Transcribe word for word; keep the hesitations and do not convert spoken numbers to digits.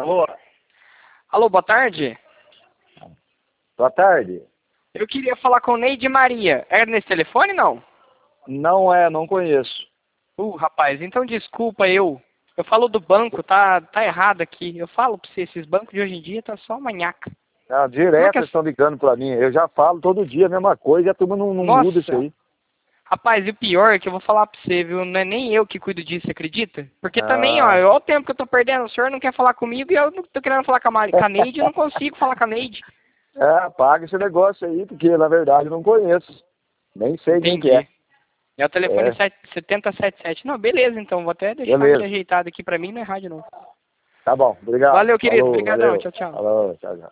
Alô? Alô, boa tarde. Boa tarde. Eu queria falar com Neide Maria. É nesse telefone, não? Não é, não conheço. Uh, rapaz, então desculpa eu. Eu falo do banco, tá, tá errado aqui. Eu falo pra você, esses bancos de hoje em dia tá só manhaca. Ah, Como é direto que eles é? estão ligando pra mim. Eu já falo todo dia a mesma coisa e a turma não, não muda isso Nossa, aí. rapaz, e o pior é que eu vou falar pra você, viu? Não é nem eu que cuido disso, você acredita? Porque também, ó, Ah, olha o tempo que eu tô perdendo. O senhor não quer falar comigo e eu não tô querendo falar com a, Mari, com a Neide e eu não consigo falar com a Neide. é, paga esse negócio aí, porque na verdade eu não conheço. Nem sei quem que é. Entendi. É o telefone É, setenta e sete sete. Não, beleza, então. Vou até deixar aqui beleza. ajeitado aqui pra mim, não é rádio não. Tá bom, obrigado. Valeu, querido. Falou, Obrigadão. valeu. Tchau, tchau. Falou, tchau, tchau.